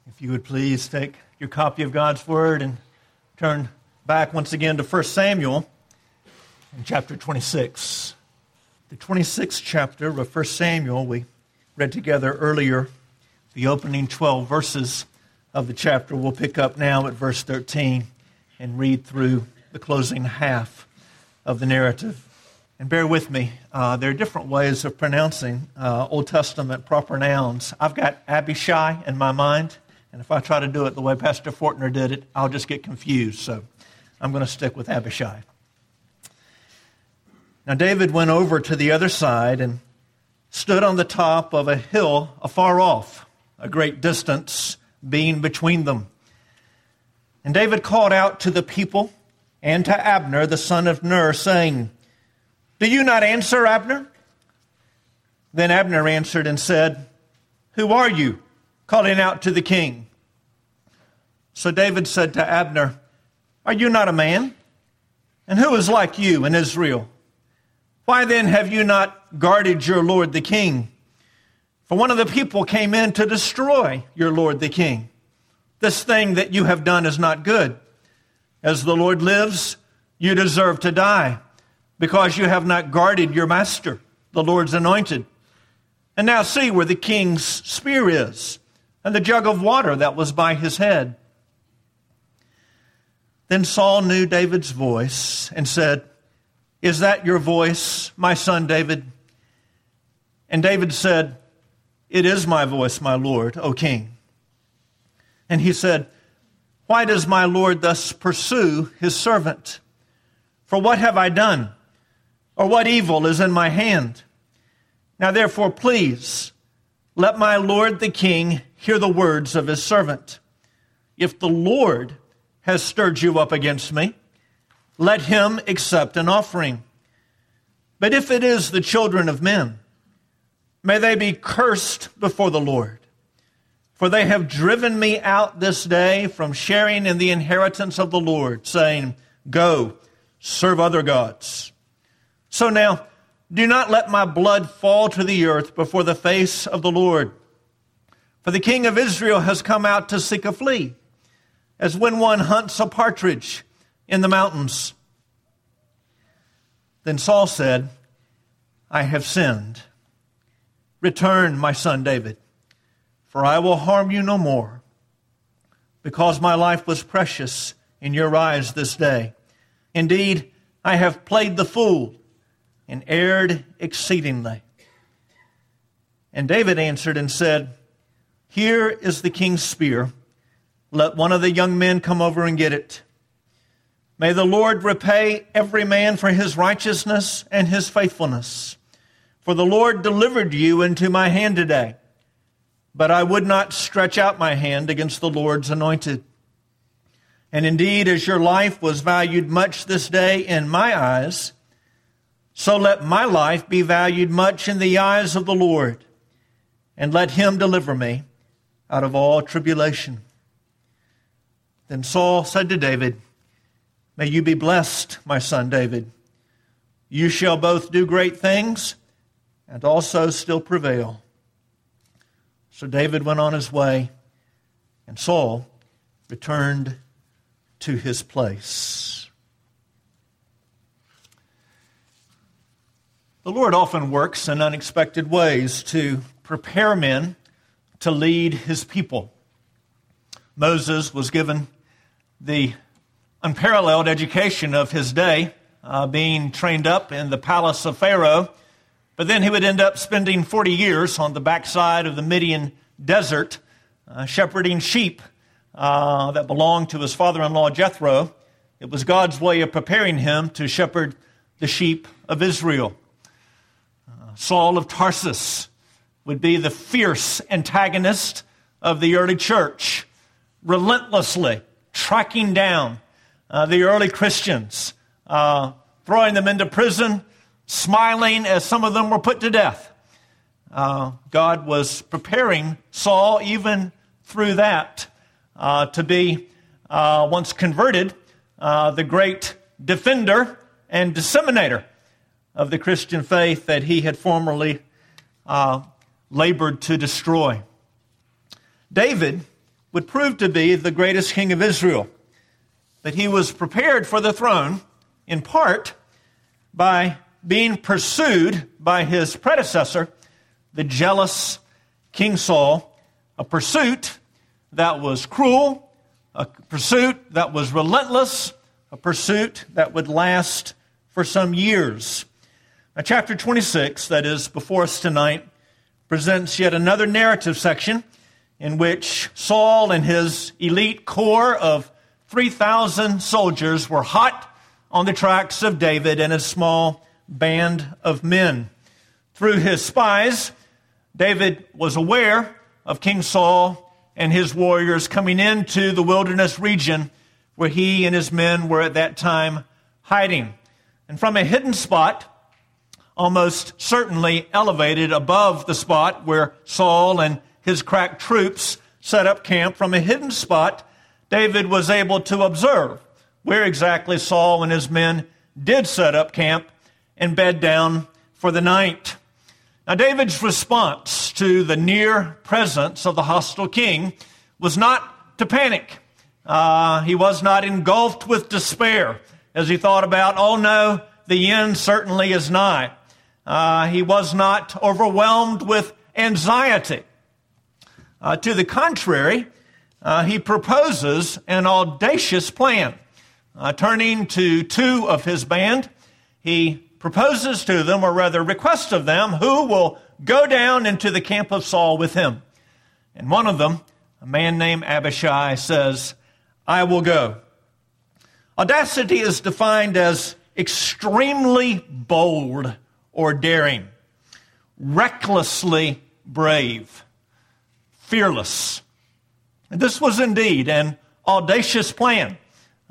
If you would please take your copy of God's Word and turn back once again to 1 Samuel in chapter 26. The 26th chapter of 1 Samuel, we read together earlier the opening 12 verses of the chapter. We'll pick up now at verse 13 and read through the closing half of the narrative. And bear with me, there are different ways of pronouncing Old Testament proper nouns. I've got Abishai in my mind. And if I try to do it the way Pastor Fortner did it, I'll just get confused. So I'm going to stick with Abishai. Now David went over to the other side and stood on the top of a hill afar off, a great distance being between them. And David called out to the people and to Abner, the son of Ner, saying, "Do you not answer, Abner?" Then Abner answered and said, "Who are you, calling out to the king?" So David said to Abner, "Are you not a man? And who is like you in Israel? Why then have you not guarded your lord the king? For one of the people came in to destroy your lord the king. This thing that you have done is not good. As the Lord lives, you deserve to die, because you have not guarded your master, the Lord's anointed. And now see where the king's spear is, and the jug of water that was by his head." Then Saul knew David's voice and said, "Is that your voice, my son David?" And David said, "It is my voice, my lord, O king." And he said, "Why does my lord thus pursue his servant? For what have I done? Or what evil is in my hand? Now therefore, please, let my lord the king hear the words of his servant. If the Lord has stirred you up against me, let him accept an offering. But if it is the children of men, may they be cursed before the Lord. For they have driven me out this day from sharing in the inheritance of the Lord, saying, 'Go, serve other gods.' So now, do not let my blood fall to the earth before the face of the Lord. For the king of Israel has come out to seek a flea, as when one hunts a partridge in the mountains." Then Saul said, "I have sinned. Return, my son David, for I will harm you no more, because my life was precious in your eyes this day. Indeed, I have played the fool and erred exceedingly." And David answered and said, "Here is the king's spear. Let one of the young men come over and get it. May the Lord repay every man for his righteousness and his faithfulness. For the Lord delivered you into my hand today, but I would not stretch out my hand against the Lord's anointed. And indeed, as your life was valued much this day in my eyes, so let my life be valued much in the eyes of the Lord, and let him deliver me out of all tribulation." Then Saul said to David, "May you be blessed, my son David. You shall both do great things and also still prevail." So David went on his way, and Saul returned to his place. The Lord often works in unexpected ways to prepare men to lead his people. Moses was given the unparalleled education of his day, being trained up in the palace of Pharaoh, but then he would end up spending 40 years on the backside of the Midian desert, shepherding sheep that belonged to his father-in-law Jethro. It was God's way of preparing him to shepherd the sheep of Israel. Saul of Tarsus would be the fierce antagonist of the early church, relentlessly tracking down the early Christians, throwing them into prison, smiling as some of them were put to death. God was preparing Saul even through that to be, once converted, the great defender and disseminator of the Christian faith that he had formerly labored to destroy. David would prove to be the greatest king of Israel. But he was prepared for the throne in part by being pursued by his predecessor, the jealous King Saul, a pursuit that was cruel, a pursuit that was relentless, a pursuit that would last for some years. Now, chapter 26, that is before us tonight, presents yet another narrative section in which Saul and his elite corps of 3,000 soldiers were hot on the tracks of David and a small band of men. Through his spies, David was aware of King Saul and his warriors coming into the wilderness region where he and his men were at that time hiding. And from a hidden spot, almost certainly elevated above the spot where Saul and his crack troops set up camp, from a hidden spot, David was able to observe where exactly Saul and his men did set up camp and bed down for the night. Now, David's response to the near presence of the hostile king was not to panic. He was not engulfed with despair as he thought about, oh no, the end certainly is nigh. He was not overwhelmed with anxiety. To the contrary, he proposes an audacious plan. Turning to two of his band, he proposes to them, or rather requests of them, who will go down into the camp of Saul with him. And one of them, a man named Abishai, says, I will go. Audacity is defined as extremely bold or daring, recklessly brave, fearless. And this was indeed an audacious plan.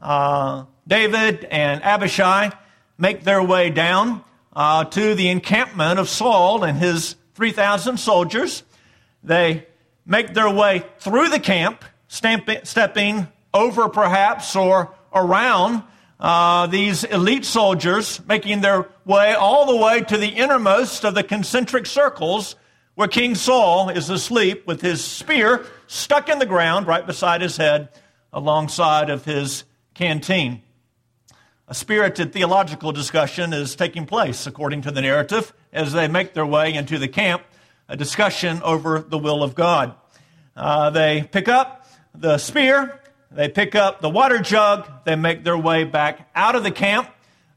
David and Abishai make their way down to the encampment of Saul and his 3,000 soldiers. They make their way through the camp, stepping over perhaps or around these elite soldiers, making their way all the way to the innermost of the concentric circles where King Saul is asleep with his spear stuck in the ground right beside his head alongside of his canteen. A spirited theological discussion is taking place, according to the narrative, as they make their way into the camp, a discussion over the will of God. They pick up the spear, they pick up the water jug, they make their way back out of the camp,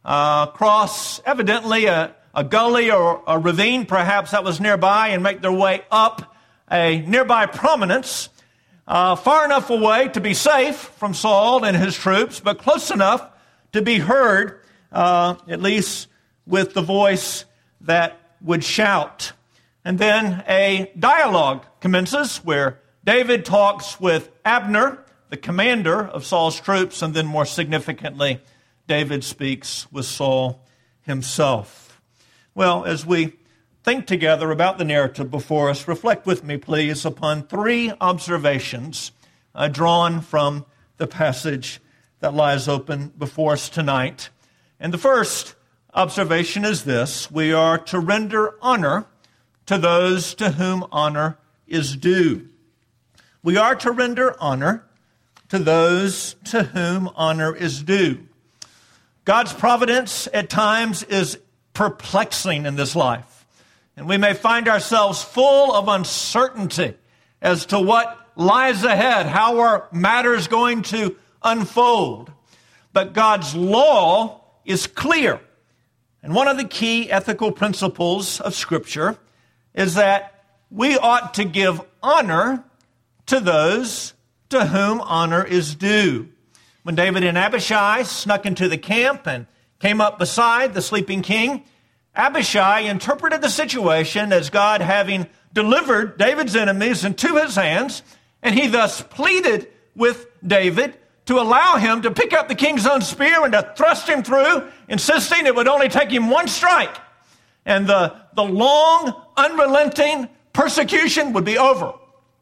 cross evidently a gully or a ravine perhaps that was nearby, and make their way up a nearby prominence, far enough away to be safe from Saul and his troops, but close enough to be heard, at least with the voice that would shout. And then a dialogue commences where David talks with Abner, the commander of Saul's troops, and then more significantly, David speaks with Saul himself. Well, as we think together about the narrative before us, reflect with me, please, upon three observations drawn from the passage that lies open before us tonight. And the first observation is this: we are to render honor to those to whom honor is due. We are to render honor to those to whom honor is due. God's providence at times is perplexing in this life, and we may find ourselves full of uncertainty as to what lies ahead, how are matters going to unfold. But God's law is clear. And one of the key ethical principles of Scripture is that we ought to give honor to those to whom honor is due. When David and Abishai snuck into the camp and came up beside the sleeping king, Abishai interpreted the situation as God having delivered David's enemies into his hands, and he thus pleaded with David to allow him to pick up the king's own spear and to thrust him through, insisting it would only take him one strike, and the long, unrelenting persecution would be over.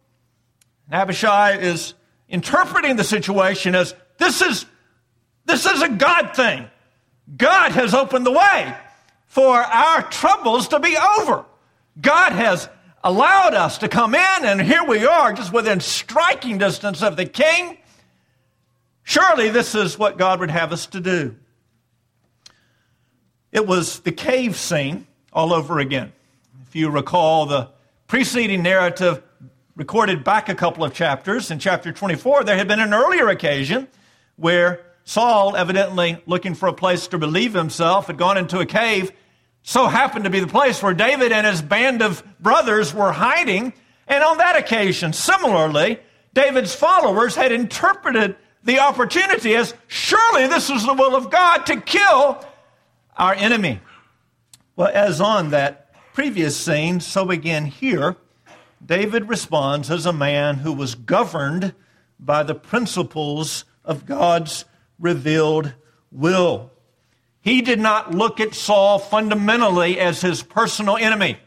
And Abishai is interpreting the situation as this is a God thing. God has opened the way for our troubles to be over. God has allowed us to come in, and here we are, just within striking distance of the king. Surely this is what God would have us to do. It was the cave scene all over again. If you recall the preceding narrative recorded back a couple of chapters, in chapter 24, there had been an earlier occasion where Saul, evidently looking for a place to relieve himself, had gone into a cave. So happened to be the place where David and his band of brothers were hiding. And on that occasion, similarly, David's followers had interpreted the opportunity as, surely this is the will of God to kill our enemy. Well, as on that previous scene, so again here, David responds as a man who was governed by the principles of God's revealed will. He did not look at Saul fundamentally as his personal enemy.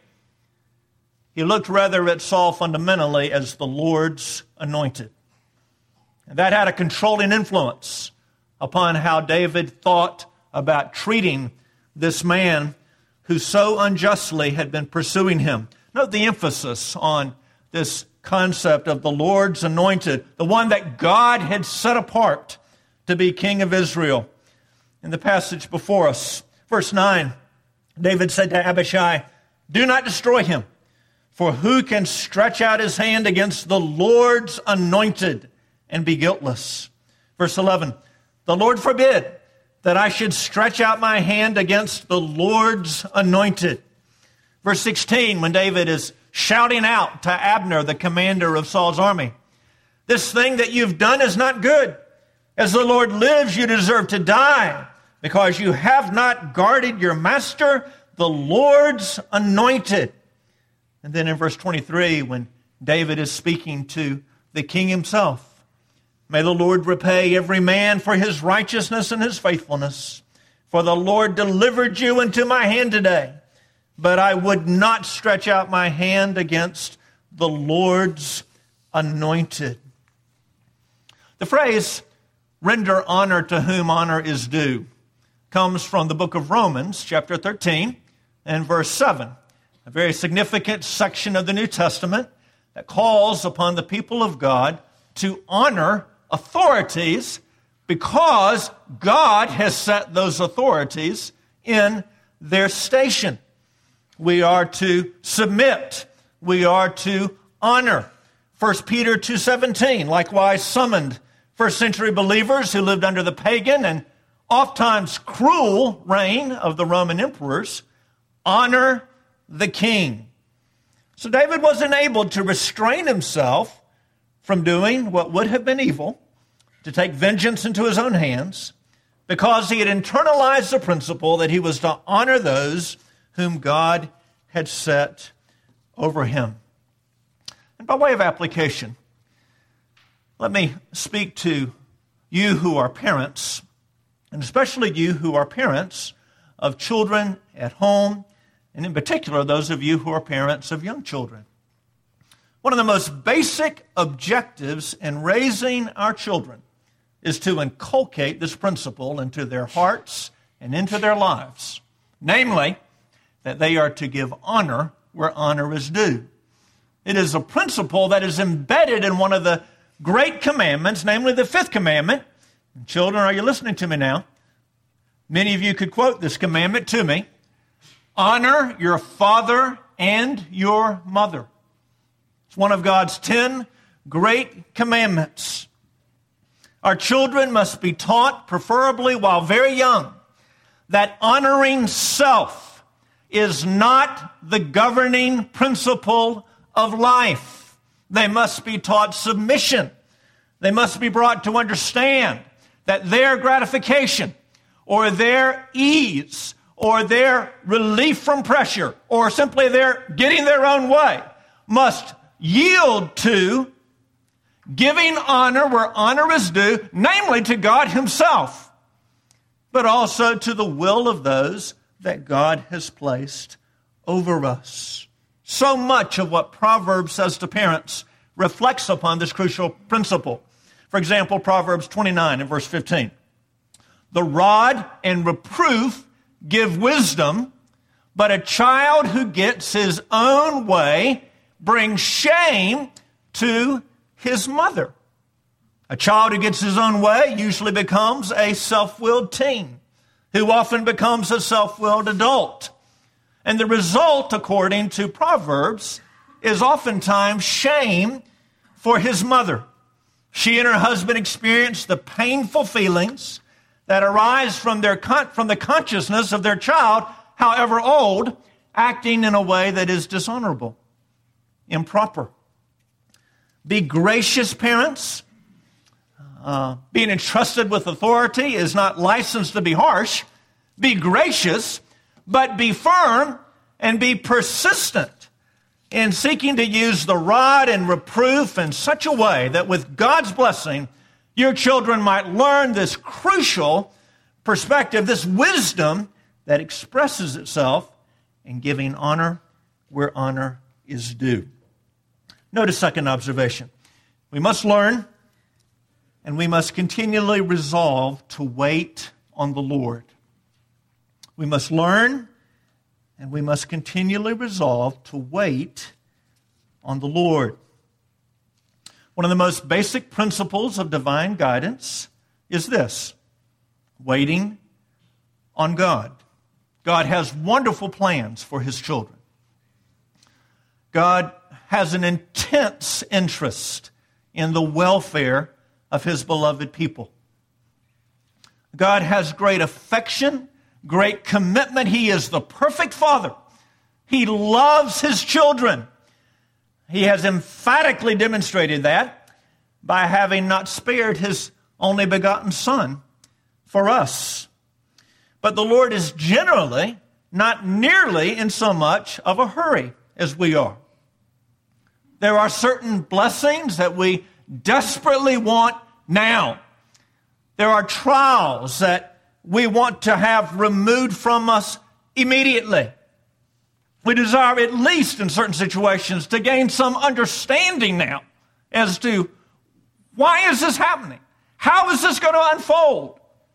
He looked rather at Saul fundamentally as the Lord's anointed. And that had a controlling influence upon how David thought about treating this man who so unjustly had been pursuing him. Note the emphasis on this concept of the Lord's anointed, the one that God had set apart to be king of Israel. In the passage before us, verse 9, David said to Abishai, "Do not destroy him, for who can stretch out his hand against the Lord's anointed and be guiltless?" Verse 11, "The Lord forbid that I should stretch out my hand against the Lord's anointed." Verse 16, when David is shouting out to Abner, the commander of Saul's army, "This thing that you've done is not good. As the Lord lives, you deserve to die, because you have not guarded your master, the Lord's anointed." And then in verse 23, when David is speaking to the king himself, "May the Lord repay every man for his righteousness and his faithfulness. For the Lord delivered you into my hand today, but I would not stretch out my hand against the Lord's anointed." The phrase, "render honor to whom honor is due," comes from the book of Romans, chapter 13, and verse 7, a very significant section of the New Testament that calls upon the people of God to honor authorities because God has set those authorities in their station. We are to submit. We are to honor. 1 Peter 2:17 likewise summoned first century believers who lived under the pagan and oftentimes cruel reign of the Roman emperors. Honor the king. So David was enabled to restrain himself from doing what would have been evil, to take vengeance into his own hands, because he had internalized the principle that he was to honor those whom God had set over him. And by way of application, let me speak to you who are parents, and especially you who are parents of children at home, and in particular, those of you who are parents of young children. One of the most basic objectives in raising our children is to inculcate this principle into their hearts and into their lives. Namely, that they are to give honor where honor is due. It is a principle that is embedded in one of the great commandments, namely the fifth commandment. And children, are you listening to me now? Many of you could quote this commandment to me. Honor your father and your mother. It's one of God's 10 great commandments. Our children must be taught, preferably while very young, that honoring self is not the governing principle of life. They must be taught submission. They must be brought to understand that their gratification or their ease or their relief from pressure or simply their getting their own way must yield to giving honor where honor is due, namely to God himself, but also to the will of those that God has placed over us. So much of what Proverbs says to parents reflects upon this crucial principle. For example, Proverbs 29 and verse 15. The rod and reproof give wisdom, but a child who gets his own way bring shame to his mother. A child who gets his own way usually becomes a self-willed teen, who often becomes a self-willed adult. And the result, according to Proverbs, is oftentimes shame for his mother. She and her husband experience the painful feelings that arise from the consciousness of their child, however old, acting in a way that is dishonorable, improper. Be gracious, parents. Being entrusted with authority is not licensed to be harsh. Be gracious, but be firm and be persistent in seeking to use the rod and reproof in such a way that with God's blessing, your children might learn this crucial perspective, this wisdom that expresses itself in giving honor where honor is due. Note a second observation. We must learn and we must continually resolve to wait on the Lord. We must learn and we must continually resolve to wait on the Lord. One of the most basic principles of divine guidance is this: waiting on God. God has wonderful plans for his children. God has an intense interest in the welfare of his beloved people. God has great affection, great commitment. He is the perfect father. He loves his children. He has emphatically demonstrated that by having not spared his only begotten Son for us. But the Lord is generally not nearly in so much of a hurry as we are. There are certain blessings that we desperately want now. There are trials that we want to have removed from us immediately. We desire, at least in certain situations, to gain some understanding now as to why is this happening? How is this going to unfold?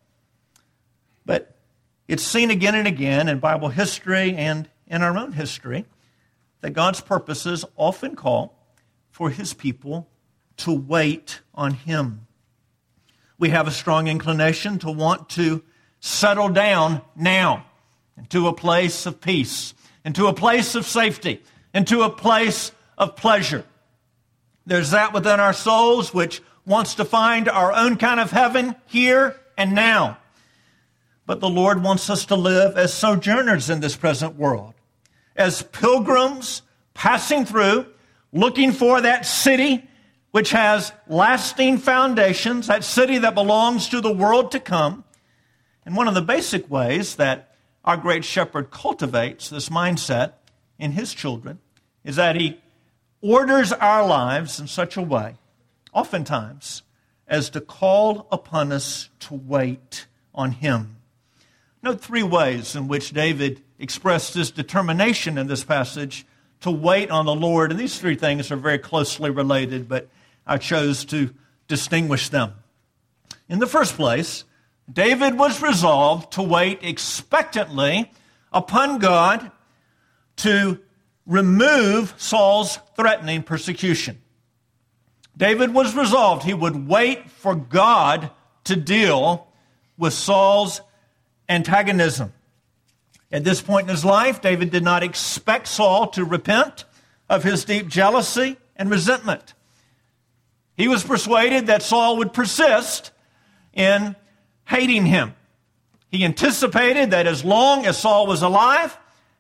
But it's seen again and again in Bible history and in our own history that God's purposes often call for his people to wait on him. We have a strong inclination to want to settle down now into a place of peace, into a place of safety, into a place of pleasure. There's that within our souls which wants to find our own kind of heaven here and now. But the Lord wants us to live as sojourners in this present world, as pilgrims passing through, looking for that city which has lasting foundations, that city that belongs to the world to come. And one of the basic ways that our great shepherd cultivates this mindset in his children is that he orders our lives in such a way, oftentimes, as to call upon us to wait on him. Note three ways in which David expressed his determination in this passage to wait on the Lord. And these three things are very closely related, but I chose to distinguish them. In the first place, David was resolved to wait expectantly upon God to remove Saul's threatening persecution. David was resolved he would wait for God to deal with Saul's antagonism. At this point in his life, David did not expect Saul to repent of his deep jealousy and resentment. He was persuaded that Saul would persist in hating him. He anticipated that as long as Saul was alive,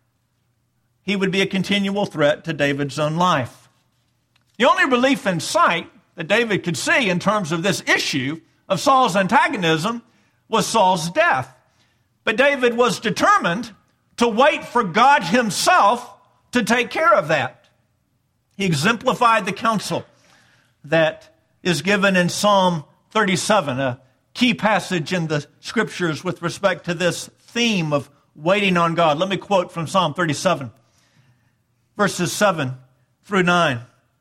he would be a continual threat to David's own life. The only relief in sight that David could see in terms of this issue of Saul's antagonism was Saul's death. But David was determined to wait for God himself to take care of that. He exemplified the counsel that is given in Psalm 37, a key passage in the Scriptures with respect to this theme of waiting on God. Let me quote from Psalm 37, verses 7 through 9.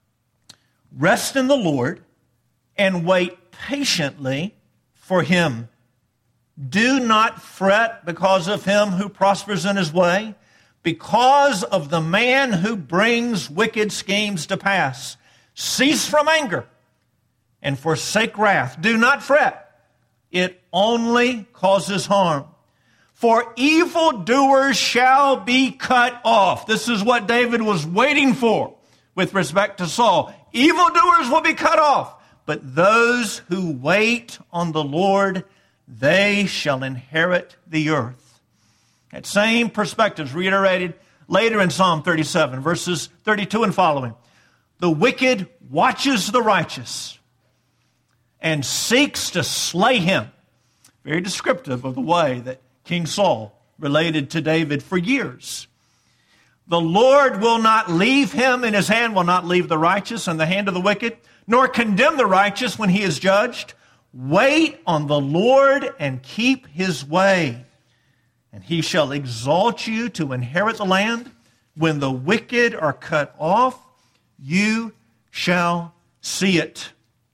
Rest in the Lord and wait patiently for him. Do not fret because of him who prospers in his way, because of the man who brings wicked schemes to pass. Cease from anger and forsake wrath. Do not fret. It only causes harm. For evildoers shall be cut off. This is what David was waiting for with respect to Saul. Evildoers will be cut off, but those who wait on the Lord, they shall inherit the earth. That same perspective is reiterated later in Psalm 37, verses 32 and following. The wicked watches the righteous and seeks to slay him. Very descriptive of the way that King Saul related to David for years. The Lord will not leave him in his hand, will not leave the righteous in the hand of the wicked, nor condemn the righteous when he is judged. Wait on the Lord and keep his way, and he shall exalt you to inherit the land. When the wicked are cut off, you shall see it.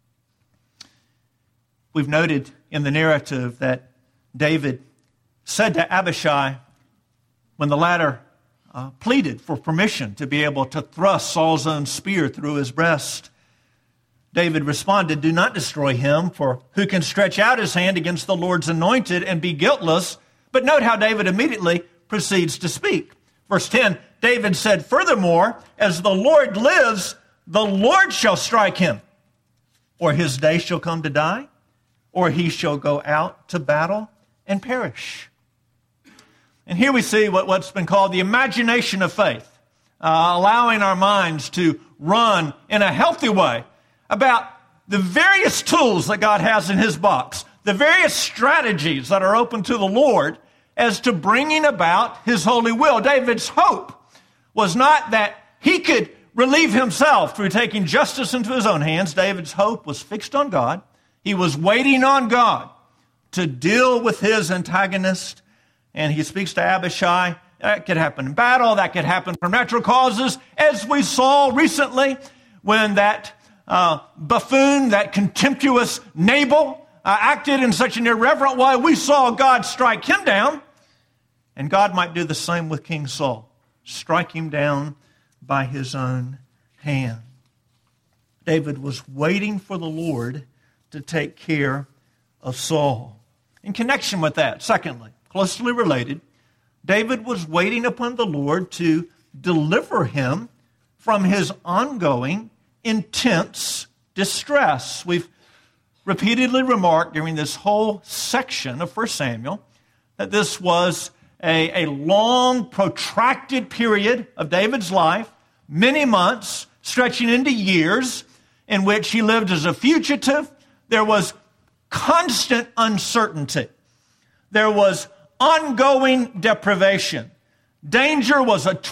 We've noted in the narrative that David said to Abishai, when the latter pleaded for permission to be able to thrust Saul's own spear through his breast, David responded, do not destroy him, for who can stretch out his hand against the Lord's anointed and be guiltless? But note how David immediately proceeds to speak. Verse 10, David said, furthermore, as the Lord lives, the Lord shall strike him, or his day shall come to die, or he shall go out to battle and perish. And here we see what's been called the imagination of faith, allowing our minds to run in a healthy way about the various tools that God has in his box, the various strategies that are open to the Lord as to bringing about his holy will. David's hope was not that he could relieve himself through taking justice into his own hands. David's hope was fixed on God. He was waiting on God to deal with his antagonist. And he speaks to Abishai. That could happen in battle. That could happen from natural causes. As we saw recently when that buffoon, that contemptuous Nabal, acted in such an irreverent way, we saw God strike him down. And God might do the same with King Saul. Strike him down by his own hand. David was waiting for the Lord to take care of Saul. In connection with that, secondly, closely related, David was waiting upon the Lord to deliver him from his ongoing, intense distress. We've repeatedly remarked during this whole section of 1 Samuel that this was a long, protracted period of David's life, many months, stretching into years, in which he lived as a fugitive. There was constant uncertainty. There was ongoing deprivation. Danger was a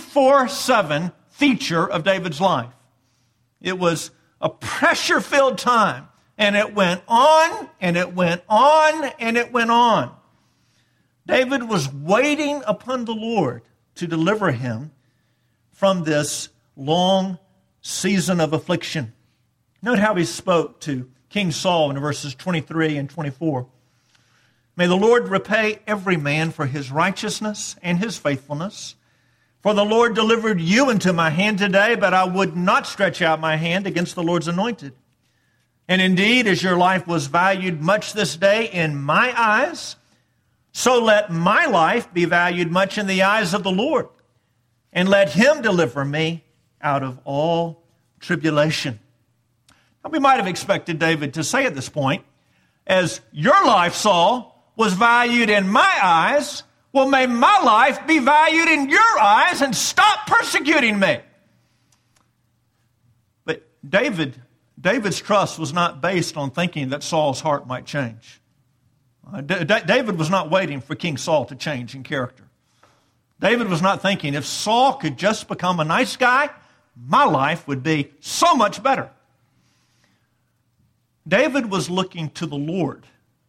24/7 feature of David's life. It was a pressure-filled time, and it went on, and it went on, and it went on. David was waiting upon the Lord to deliver him from this long season of affliction. Note how he spoke to King Saul in verses 23 and 24. May the Lord repay every man for his righteousness and his faithfulness. For the Lord delivered you into my hand today, but I would not stretch out my hand against the Lord's anointed. And indeed, as your life was valued much this day in my eyes, so let my life be valued much in the eyes of the Lord, and let him deliver me out of all tribulation. Now, we might have expected David to say at this point, as your life, Saul, was valued in my eyes, well, may my life be valued in your eyes and stop persecuting me. But David's trust was not based on thinking that Saul's heart might change. David was not waiting for King Saul to change in character. David was not thinking, if Saul could just become a nice guy, my life would be so much better. David was looking to the Lord.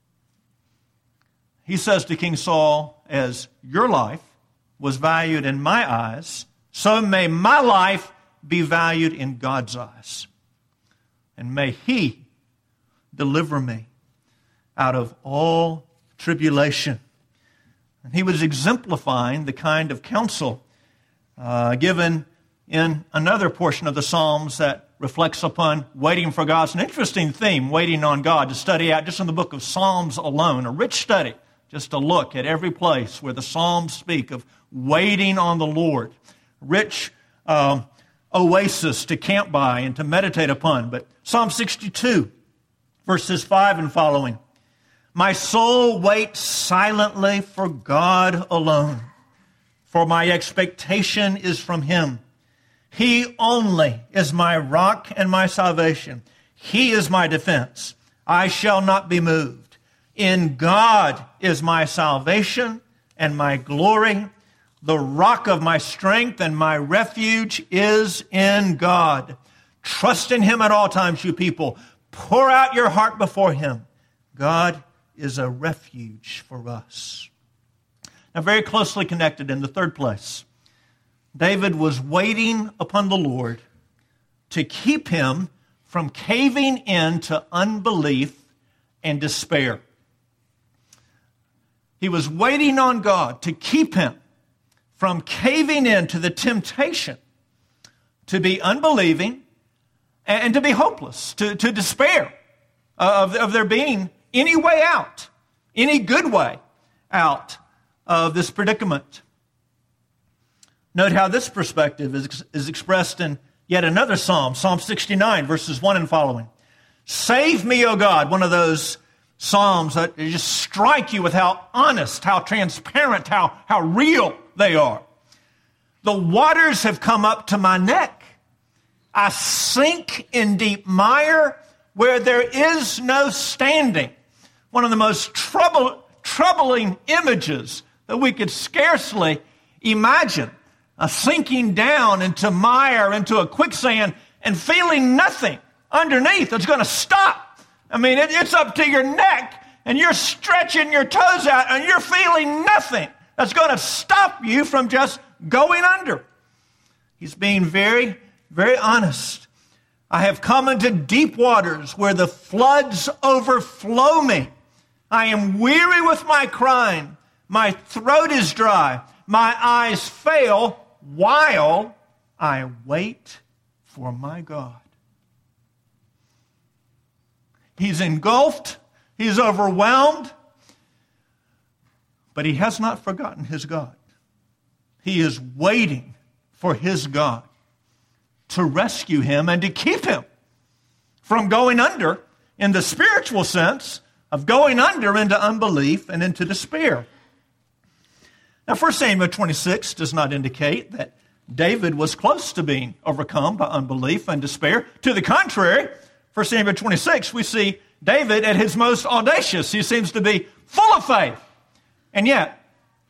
He says to King Saul, as your life was valued in my eyes, so may my life be valued in God's eyes. And may he deliver me out of all tribulation. And he was exemplifying the kind of counsel given in another portion of the Psalms that reflects upon waiting for God. It's an interesting theme, waiting on God, to study out just in the book of Psalms alone, a rich study, just to look at every place where the Psalms speak of waiting on the Lord. Rich oasis to camp by and to meditate upon. But Psalm 62, verses 5 and following. My soul waits silently for God alone, for my expectation is from Him. He only is my rock and my salvation. He is my defense. I shall not be moved. In God is my salvation and my glory. The rock of my strength and my refuge is in God. Trust in Him at all times, you people. Pour out your heart before Him. God is a refuge for us. Now, very closely connected in the third place, David was waiting upon the Lord to keep him from caving into unbelief and despair. He was waiting on God to keep him from caving into the temptation to be unbelieving and to be hopeless, to despair of there being any way out, any good way out of this predicament. Note how this perspective is expressed in yet another psalm, Psalm 69, verses 1 and following. Save me, O God, one of those psalms that just strike you with how honest, how transparent, how real they are. The waters have come up to my neck. I sink in deep mire where there is no standing. One of the most troubling images that we could scarcely imagine. Sinking down into mire, into a quicksand, and feeling nothing underneath that's going to stop. I mean, it's up to your neck, and you're stretching your toes out, and you're feeling nothing that's going to stop you from just going under. He's being very, very honest. I have come into deep waters where the floods overflow me. I am weary with my crying. My throat is dry. My eyes fail while I wait for my God. He's engulfed. He's overwhelmed. But he has not forgotten his God. He is waiting for his God to rescue him and to keep him from going under in the spiritual sense of going under into unbelief and into despair. Now, 1 Samuel 26 does not indicate that David was close to being overcome by unbelief and despair. To the contrary, 1 Samuel 26, we see David at his most audacious. He seems to be full of faith. And yet,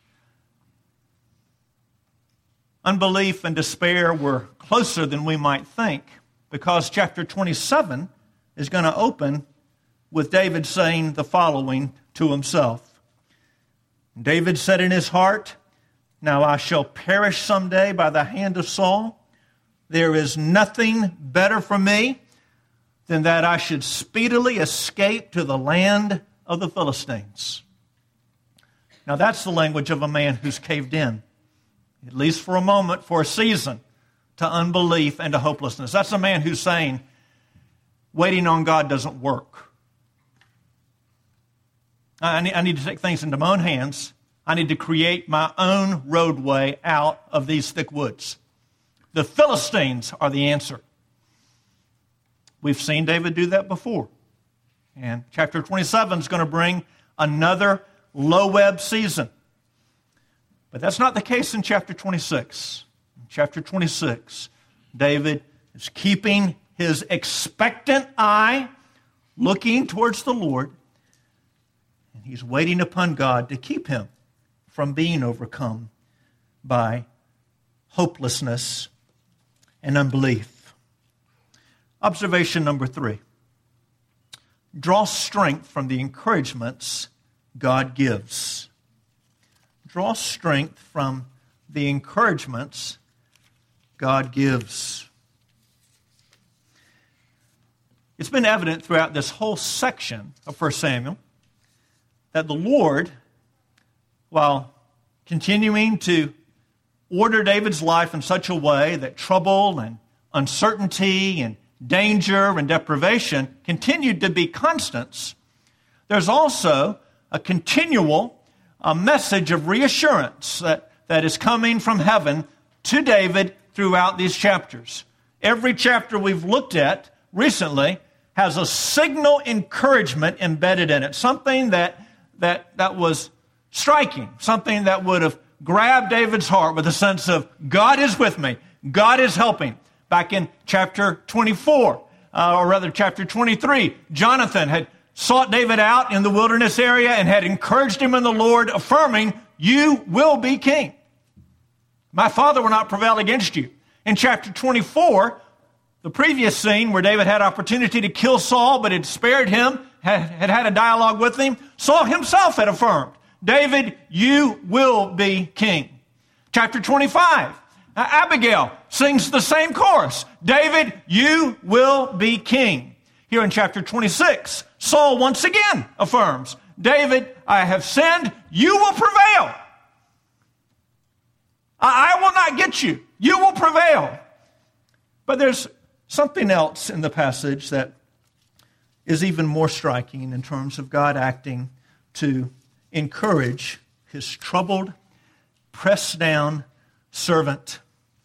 unbelief and despair were closer than we might think, because chapter 27 is going to open with David saying the following to himself. David said in his heart, now I shall perish someday by the hand of Saul. There is nothing better for me than that I should speedily escape to the land of the Philistines. Now that's the language of a man who's caved in, at least for a moment, for a season, to unbelief and to hopelessness. That's a man who's saying, waiting on God doesn't work. I need to take things into my own hands. I need to create my own roadway out of these thick woods. The Philistines are the answer. We've seen David do that before. And chapter 27 is going to bring another low ebb season. But that's not the case in chapter 26. In chapter 26, David is keeping his expectant eye looking towards the Lord. And he's waiting upon God to keep him from being overcome by hopelessness and unbelief. Observation number 3. Draw strength from the encouragements God gives. Draw strength from the encouragements God gives. It's been evident throughout this whole section of 1 Samuel that the Lord, while continuing to order David's life in such a way that trouble and uncertainty and danger and deprivation continued to be constants, there's also a continual message of reassurance that is coming from heaven to David throughout these chapters. Every chapter we've looked at recently has a signal encouragement embedded in it, something that was striking, something that would have grabbed David's heart with a sense of, God is with me, God is helping. Back in chapter 24, or rather chapter 23, Jonathan had sought David out in the wilderness area and had encouraged him in the Lord, affirming, you will be king. My father will not prevail against you. In chapter 24, the previous scene where David had opportunity to kill Saul, but had spared him, had a dialogue with him, Saul himself had affirmed, David, you will be king. Chapter 25, Abigail sings the same chorus. David, you will be king. Here in chapter 26, Saul once again affirms, David, I have sinned, you will prevail. I will not get you. You will prevail. But there's something else in the passage that is even more striking in terms of God acting to encourage his troubled, pressed down servant.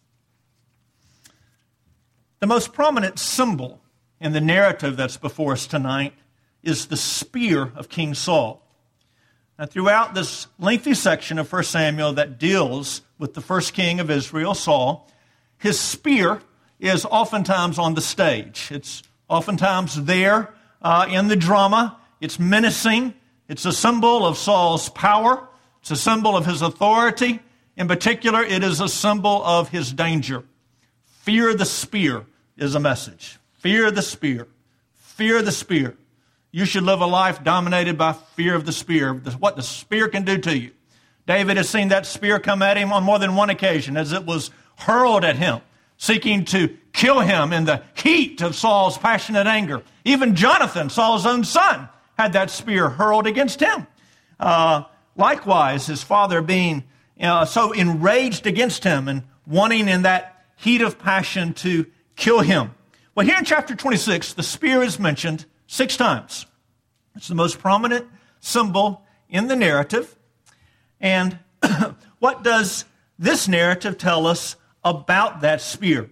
The most prominent symbol in the narrative that's before us tonight is the spear of King Saul. Now, throughout this lengthy section of 1 Samuel that deals with the first king of Israel, Saul, his spear is oftentimes on the stage. It's oftentimes there in the drama. It's menacing. It's a symbol of Saul's power. It's a symbol of his authority. In particular, it is a symbol of his danger. Fear the spear is a message. Fear the spear. Fear the spear. You should live a life dominated by fear of the spear, what the spear can do to you. David has seen that spear come at him on more than one occasion as it was hurled at him, seeking to kill him in the heat of Saul's passionate anger. Even Jonathan, Saul's own son, had that spear hurled against him. Likewise, his father being so enraged against him and wanting in that heat of passion to kill him. Well, here in chapter 26, the spear is mentioned 6 times. It's the most prominent symbol in the narrative. And what does this narrative tell us about that spear?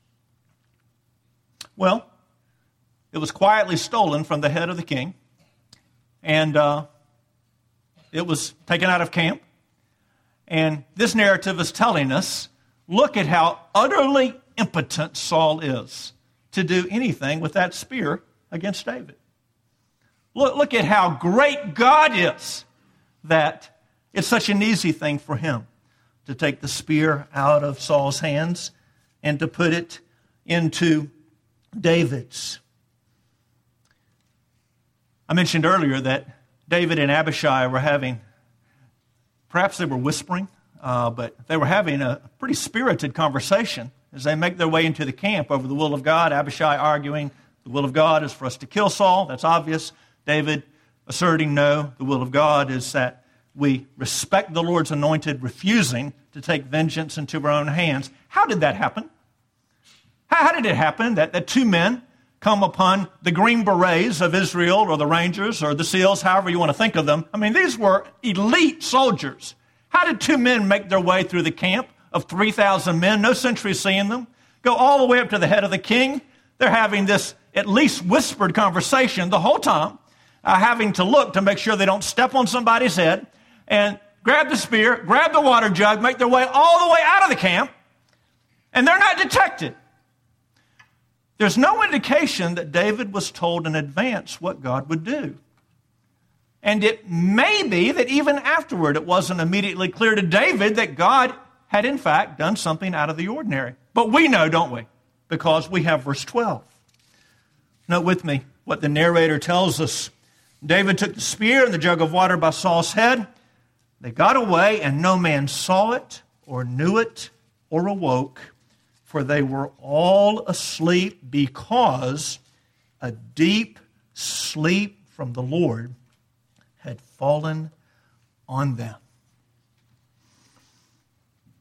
Well, it was quietly stolen from the head of the king, and it was taken out of camp. And this narrative is telling us, look at how utterly impotent Saul is to do anything with that spear against David. Look at how great God is that it's such an easy thing for him to take the spear out of Saul's hands and to put it into David's. I mentioned earlier that David and Abishai were having, perhaps they were whispering, but they were having a pretty spirited conversation as they make their way into the camp over the will of God. Abishai arguing the will of God is for us to kill Saul. That's obvious. David asserting no, the will of God is that we respect the Lord's anointed, refusing to take vengeance into our own hands. How did that happen? How did it happen that 2 men come upon the Green Berets of Israel, or the Rangers, or the SEALs, however you want to think of them? I mean, these were elite soldiers. How did 2 men make their way through the camp of 3,000 men, no sentry seeing them, go all the way up to the head of the king? They're having this at least whispered conversation the whole time, having to look to make sure they don't step on somebody's head, and grab the spear, grab the water jug, make their way all the way out of the camp, and they're not detected. There's no indication that David was told in advance what God would do. And it may be that even afterward it wasn't immediately clear to David that God had in fact done something out of the ordinary. But we know, don't we? Because we have verse 12. Note with me what the narrator tells us. David took the spear and the jug of water by Saul's head. They got away, and no man saw it or knew it or awoke, for they were all asleep, because a deep sleep from the Lord had fallen on them.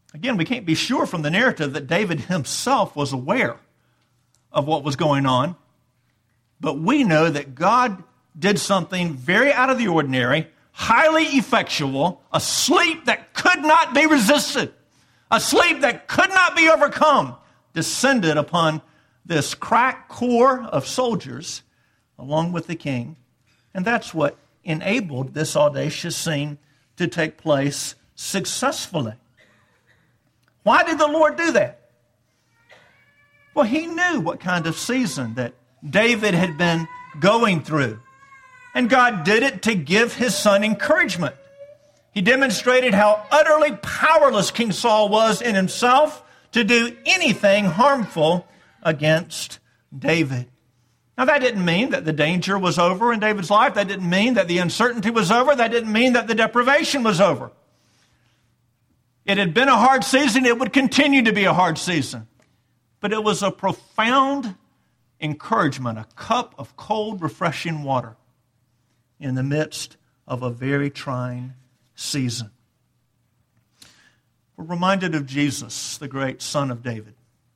Again, we can't be sure from the narrative that David himself was aware of what was going on, but we know that God did something very out of the ordinary, highly effectual, a sleep that could not be resisted, a sleep that could not be overcome, descended upon this crack corps of soldiers along with the king. And that's what enabled this audacious scene to take place successfully. Why did the Lord do that? Well, he knew what kind of season that David had been going through. And God did it to give his son encouragement. He demonstrated how utterly powerless King Saul was in himself to do anything harmful against David. Now, that didn't mean that the danger was over in David's life. That didn't mean that the uncertainty was over. That didn't mean that the deprivation was over. It had been a hard season. It would continue to be a hard season. But it was a profound encouragement, a cup of cold, refreshing water in the midst of a very trying season. We're reminded of Jesus, the great Son of David.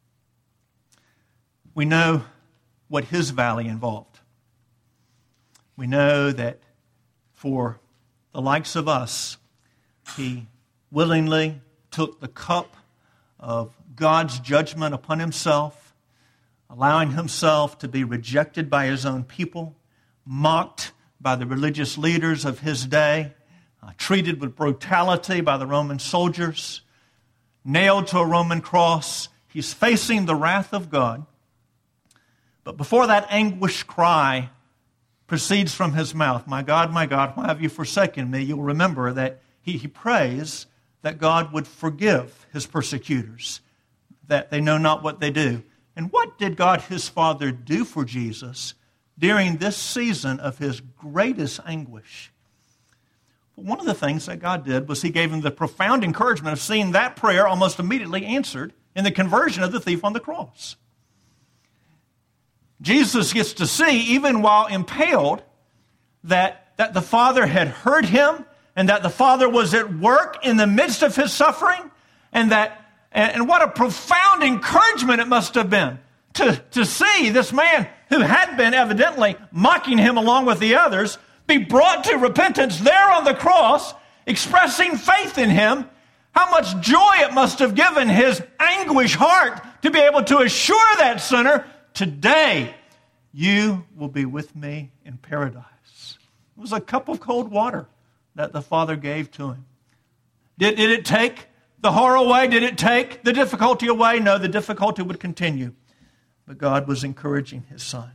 We know what his valley involved. We know that for the likes of us, he willingly took the cup of God's judgment upon himself, allowing himself to be rejected by his own people, mocked by the religious leaders of his day, treated with brutality by the Roman soldiers, nailed to a Roman cross. He's facing the wrath of God. But before that anguished cry proceeds from his mouth, my God, why have you forsaken me?" You'll remember that he prays that God would forgive his persecutors, that they know not what they do. And what did God, his Father, do for Jesus during this season of his greatest anguish? Well, one of the things that God did was he gave him the profound encouragement of seeing that prayer almost immediately answered in the conversion of the thief on the cross. Jesus gets to see, even while impaled, that the Father had heard him and that the Father was at work in the midst of his suffering, and what a profound encouragement it must have been to see this man who had been evidently mocking him along with the others be brought to repentance there on the cross, expressing faith in him. How much joy it must have given his anguished heart to be able to assure that sinner, "Today you will be with me in paradise." It was a cup of cold water that the Father gave to him. Did it take the horror away? Did it take the difficulty away? No, the difficulty would continue. But God was encouraging his son.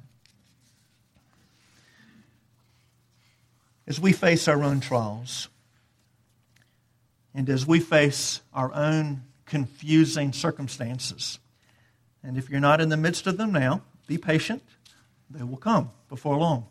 As we face our own trials, and as we face our own confusing circumstances, and if you're not in the midst of them now, be patient. They will come before long.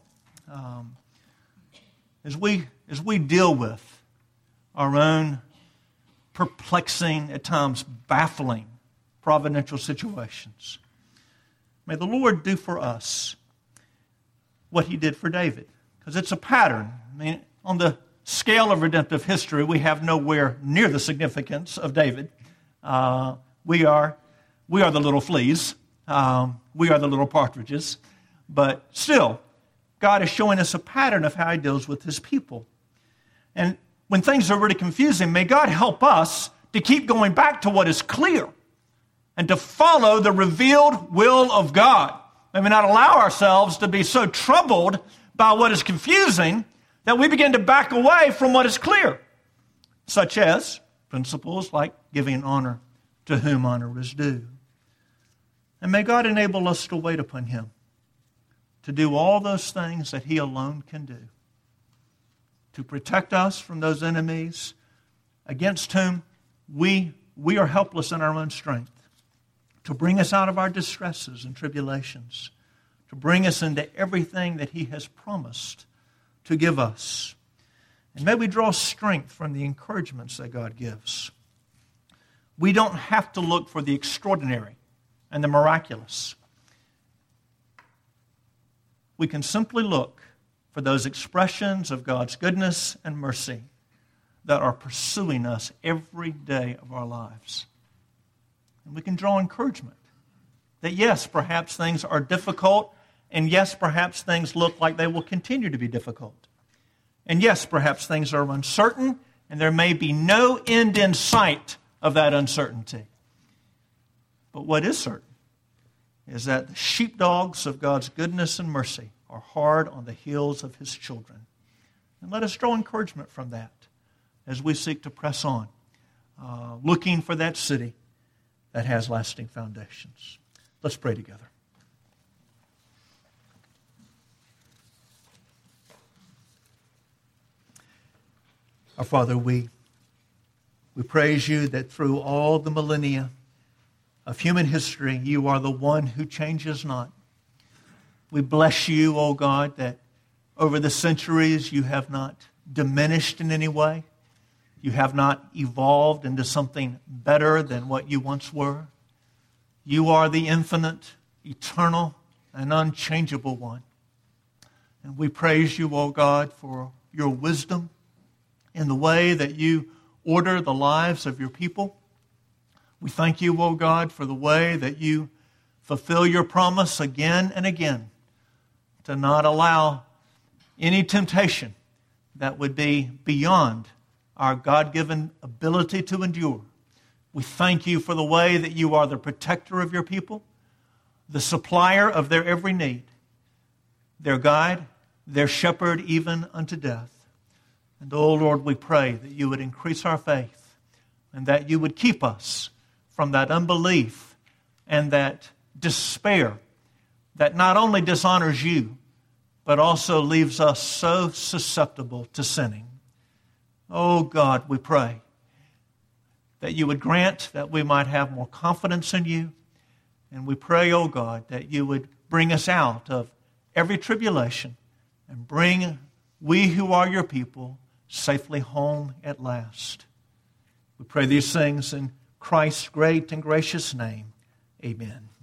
As we deal with our own perplexing, at times baffling, providential situations, may the Lord do for us what he did for David. Because it's a pattern. I mean, on the scale of redemptive history, we have nowhere near the significance of David. We are the little fleas. We are the little partridges. But still, God is showing us a pattern of how he deals with his people. And when things are really confusing, may God help us to keep going back to what is clear and to follow the revealed will of God. May we not allow ourselves to be so troubled by what is confusing that we begin to back away from what is clear, such as principles like giving honor to whom honor is due. And may God enable us to wait upon him, to do all those things that he alone can do, to protect us from those enemies against whom we are helpless in our own strength, to bring us out of our distresses and tribulations, to bring us into everything that he has promised to give us. And may we draw strength from the encouragements that God gives. We don't have to look for the extraordinary and the miraculous. We can simply look for those expressions of God's goodness and mercy that are pursuing us every day of our lives. And we can draw encouragement that yes, perhaps things are difficult, and yes, perhaps things look like they will continue to be difficult. And yes, perhaps things are uncertain, and there may be no end in sight of that uncertainty. But what is certain is that the sheepdogs of God's goodness and mercy are hard on the heels of His children. And let us draw encouragement from that as we seek to press on, looking for that city that has lasting foundations. Let's pray together. Our Father, we praise You that through all the millennia of human history, You are the one who changes not. We bless You, O God, that over the centuries You have not diminished in any way. You have not evolved into something better than what You once were. You are the infinite, eternal, and unchangeable one. And we praise You, O God, for Your wisdom in the way that You order the lives of Your people. We thank You, O God, for the way that You fulfill Your promise again and again to not allow any temptation that would be beyond our God-given ability to endure. We thank You for the way that You are the protector of Your people, the supplier of their every need, their guide, their shepherd even unto death. And, oh Lord, we pray that You would increase our faith and that You would keep us from that unbelief and that despair that not only dishonors You, but also leaves us so susceptible to sinning. Oh God, we pray that You would grant that we might have more confidence in You. And we pray, oh God, that You would bring us out of every tribulation and bring we who are Your people safely home at last. We pray these things in Christ's great and gracious name. Amen.